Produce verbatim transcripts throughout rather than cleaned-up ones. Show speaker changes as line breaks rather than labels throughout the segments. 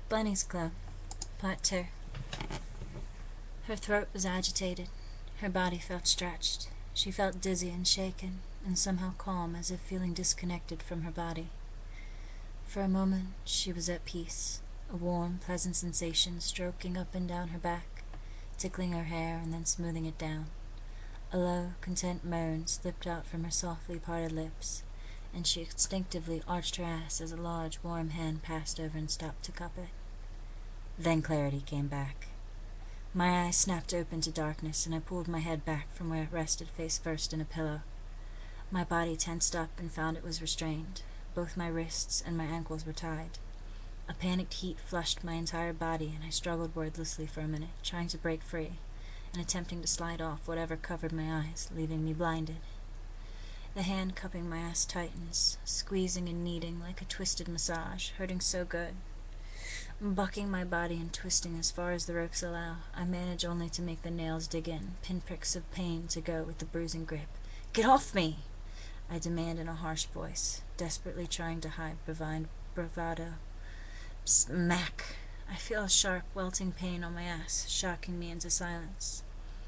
Bunny's Club, Part two. Her throat was agitated. Her body felt stretched. She felt dizzy and shaken, and somehow calm, as if feeling disconnected from her body. For a moment she was at peace, a warm, pleasant sensation stroking up and down her back, tickling her hair and then smoothing it down. A low, content moan slipped out from her softly parted lips, and she instinctively arched her ass as a large, warm hand passed over and stopped to cup it. Then clarity came back. My eyes snapped open to darkness, and I pulled my head back from where it rested face first in a pillow. My body tensed up and found it was restrained. Both my wrists and my ankles were tied. A panicked heat flushed my entire body, and I struggled wordlessly for a minute, trying to break free, and attempting to slide off whatever covered my eyes, leaving me blinded. The hand cupping my ass tightens, squeezing and kneading like a twisted massage, hurting so good. Bucking my body and twisting as far as the ropes allow, I manage only to make the nails dig in, pinpricks of pain to go with the bruising grip. "Get off me!" I demand in a harsh voice, desperately trying to hide bravado. bravado. Smack! I feel a sharp, welting pain on my ass, shocking me into silence.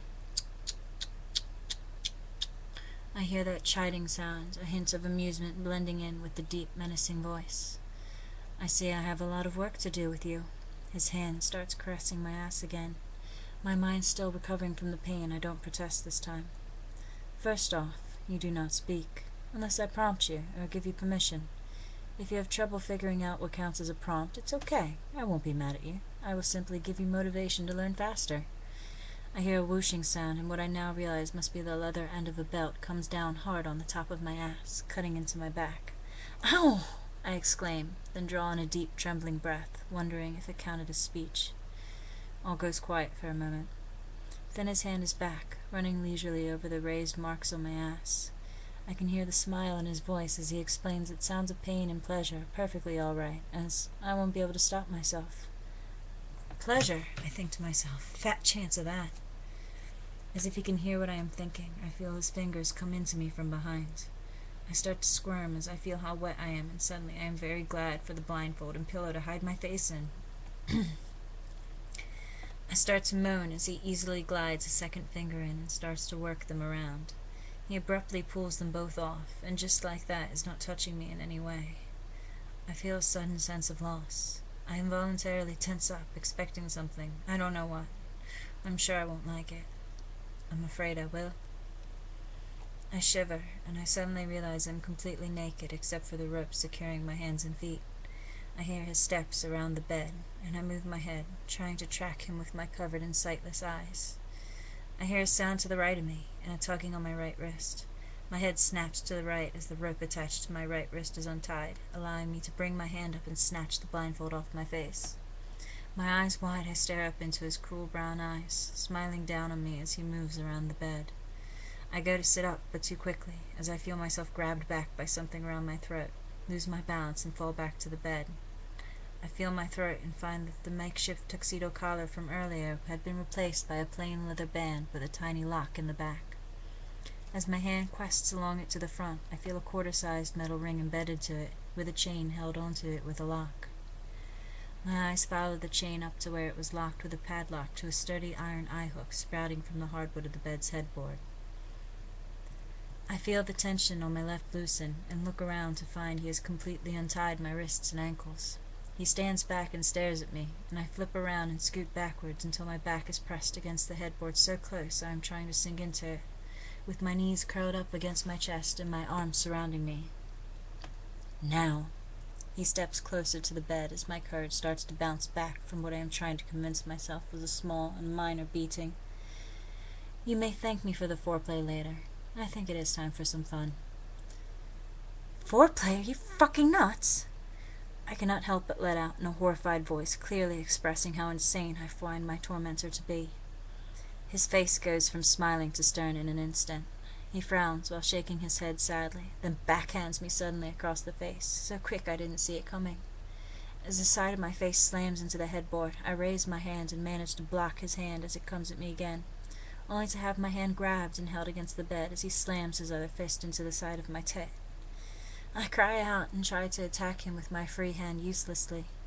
I hear that chiding sound, a hint of amusement blending in with the deep, menacing voice. I see I have a lot of work to do with you. His hand starts caressing my ass again. My mind still recovering from the pain, I don't protest this time. First off, you do not speak, unless I prompt you or give you permission. If you have trouble figuring out what counts as a prompt, it's okay. I won't be mad at you. I will simply give you motivation to learn faster. I hear a whooshing sound, and what I now realize must be the leather end of a belt comes down hard on the top of my ass, cutting into my back. "Ow!" I exclaim, then draw in a deep, trembling breath, wondering if it counted as speech. All goes quiet for a moment. Then his hand is back, running leisurely over the raised marks on my ass. I can hear the smile in his voice as he explains that sounds of pain and pleasure are perfectly all right, as I won't be able to stop myself. Pleasure, I think to myself. Fat chance of that. As if he can hear what I am thinking, I feel his fingers come into me from behind. I start to squirm as I feel how wet I am, and suddenly I am very glad for the blindfold and pillow to hide my face in. I start to moan as he easily glides a second finger in and starts to work them around. He abruptly pulls them both off, and just like that is not touching me in any way. I feel a sudden sense of loss. I involuntarily tense up, expecting something. I don't know what. I'm sure I won't like it. I'm afraid I will. I shiver, and I suddenly realize I'm completely naked except for the rope securing my hands and feet. I hear his steps around the bed, and I move my head, trying to track him with my covered and sightless eyes. I hear a sound to the right of me, and a tugging on my right wrist. My head snaps to the right as the rope attached to my right wrist is untied, allowing me to bring my hand up and snatch the blindfold off my face. My eyes wide, I stare up into his cruel brown eyes, smiling down on me as he moves around the bed. I go to sit up, but too quickly, as I feel myself grabbed back by something around my throat, lose my balance, and fall back to the bed. I feel my throat and find that the makeshift tuxedo collar from earlier had been replaced by a plain leather band with a tiny lock in the back. As my hand quests along it to the front, I feel a quarter-sized metal ring embedded to it, with a chain held onto it with a lock. My eyes follow the chain up to where it was locked with a padlock to a sturdy iron eye-hook sprouting from the hardwood of the bed's headboard. I feel the tension on my left loosen, and look around to find he has completely untied my wrists and ankles. He stands back and stares at me, and I flip around and scoot backwards until my back is pressed against the headboard so close I am trying to sink into it, with my knees curled up against my chest and my arms surrounding me. Now. He steps closer to the bed as my courage starts to bounce back from what I am trying to convince myself was a small and minor beating. You may thank me for the foreplay later. I think it is time for some fun. Foreplay? Are you fucking nuts? I cannot help but let out in a horrified voice, clearly expressing how insane I find my tormentor to be. His face goes from smiling to stern in an instant. He frowns while shaking his head sadly, then backhands me suddenly across the face, so quick I didn't see it coming. As the side of my face slams into the headboard, I raise my hand and manage to block his hand as it comes at me again, only to have my hand grabbed and held against the bed as he slams his other fist into the side of my tit. I cry out and try to attack him with my free hand uselessly.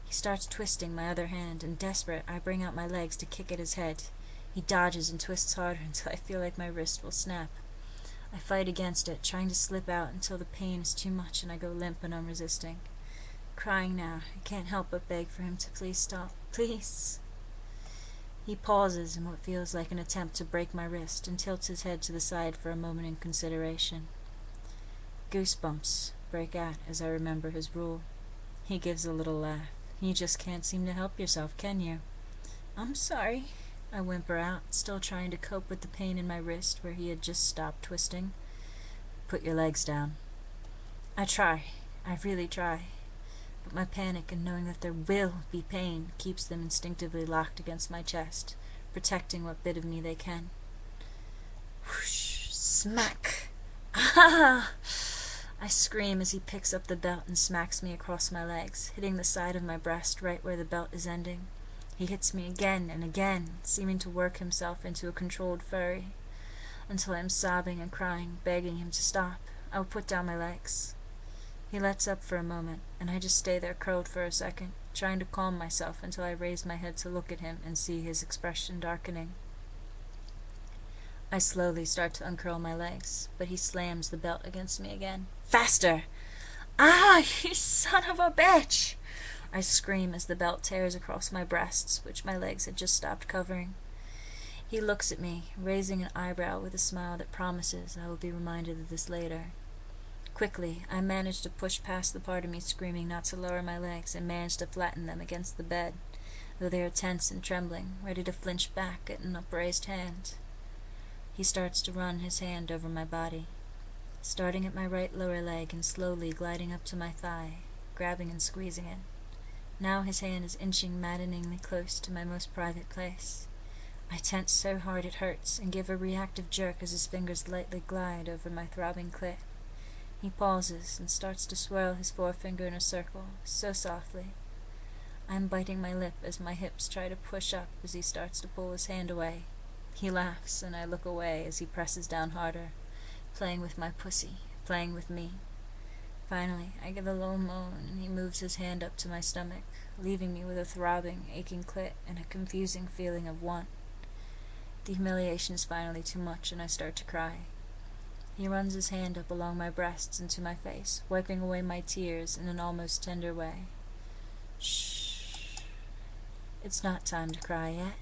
He starts twisting my other hand, and desperate, I bring out my legs to kick at his head. He dodges and twists harder until I feel like my wrist will snap. I fight against it, trying to slip out until the pain is too much and I go limp and unresisting. Crying now, I can't help but beg for him to please stop. Please! He pauses in what feels like an attempt to break my wrist and tilts his head to the side for a moment in consideration. Goosebumps break out as I remember his rule. He gives a little laugh. You just can't seem to help yourself, can you? I'm sorry, I whimper out, still trying to cope with the pain in my wrist where he had just stopped twisting. Put your legs down. I try. I really try. But my panic and knowing that there will be pain keeps them instinctively locked against my chest, protecting what bit of me they can. Whoosh! Smack! Ah! I scream as he picks up the belt and smacks me across my legs, hitting the side of my breast right where the belt is ending. He hits me again and again, seeming to work himself into a controlled fury, until I am sobbing and crying, begging him to stop. I will put down my legs. He lets up for a moment, and I just stay there curled for a second, trying to calm myself until I raise my head to look at him and see his expression darkening. I slowly start to uncurl my legs, but he slams the belt against me again. Faster! Ah, you son of a bitch! I scream as the belt tears across my breasts, which my legs had just stopped covering. He looks at me, raising an eyebrow with a smile that promises I will be reminded of this later. Quickly, I manage to push past the part of me screaming not to lower my legs and manage to flatten them against the bed, though they are tense and trembling, ready to flinch back at an upraised hand. He starts to run his hand over my body, starting at my right lower leg and slowly gliding up to my thigh, grabbing and squeezing it. Now his hand is inching maddeningly close to my most private place. I tense so hard it hurts and give a reactive jerk as his fingers lightly glide over my throbbing clit. He pauses and starts to swirl his forefinger in a circle, so softly. I am biting my lip as my hips try to push up as he starts to pull his hand away. He laughs, and I look away as he presses down harder, playing with my pussy, playing with me. Finally, I give a low moan, and he moves his hand up to my stomach, leaving me with a throbbing, aching clit and a confusing feeling of want. The humiliation is finally too much, and I start to cry. He runs his hand up along my breasts and to my face, wiping away my tears in an almost tender way. Shh. It's not time to cry yet.